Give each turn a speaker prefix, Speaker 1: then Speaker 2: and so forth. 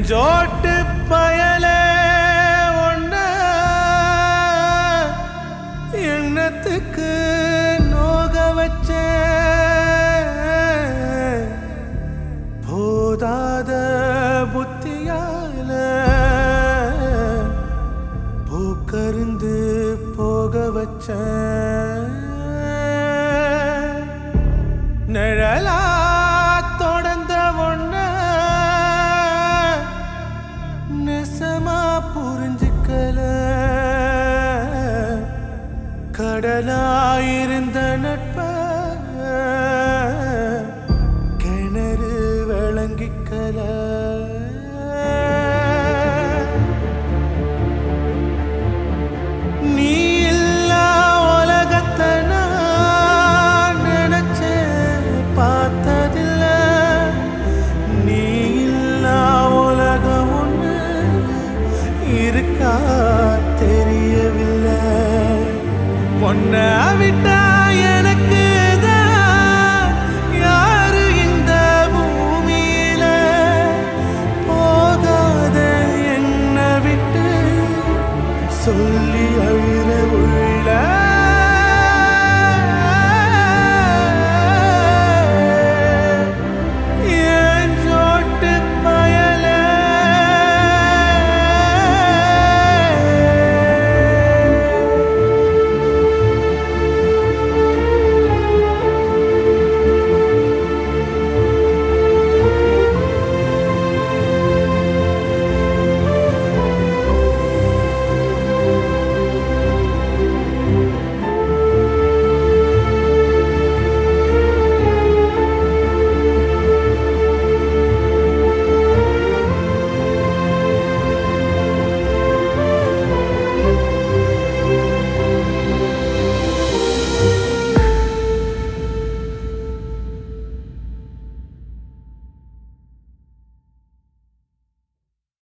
Speaker 1: நெஞ்சோட்டு பயலே ஒண்ண எண்ணத்துக்கு நோக வச்ச போதாத புத்தியால பூக்கருந்து போக வச்ச நிழலா தொடர்ந்த ஒண்ண நெசமா புரிஞ்சுக்கல கடலாயிருந்த நட்ப கிணறு விளங்கிக்கல நீ இல்லா உலகத்தை நான் நினைச்ச பார்த்ததில்ல நீ இல்லா உலகம் ஒண்ணு இருக்கா தெரியவில்லை ஒன்ன விட்ட